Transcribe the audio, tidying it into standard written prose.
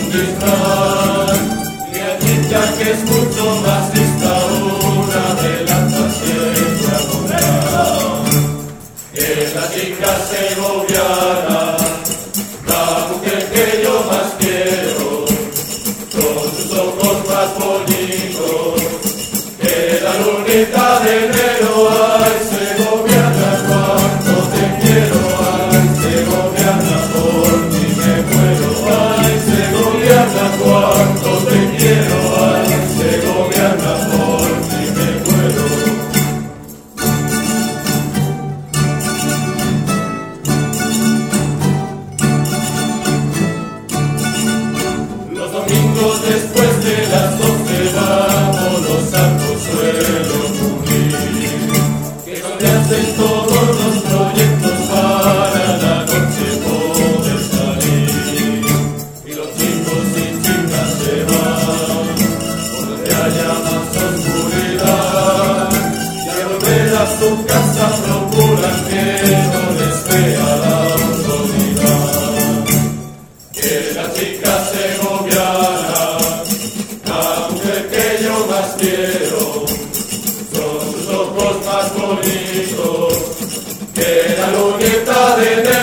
disfraz, y admita que es mucho más lista una de las paciencias mundial. Que la chica segoviana, la mujer que yo más quiero, con sus ojos más bonitos, que la lunita de enero, ay, segoviana, cuánto te quiero, ay, segoviana, por ti me muero, ay, segoviana, cuánto te quiero, ay, segoviana, por ti me muero. Los domingos después de las 12 vámonos a Consuelo Junín, que donde hacen todos los proyectos para la noche poder salir. Y los chicos y chicas se van por donde haya más oscuridad, y al volver a su casa procuran que no les vea la autoridad. Que la chica segoviana, la mujer que yo más quiero, son sus ojos más bonitos, que la lunita de enero.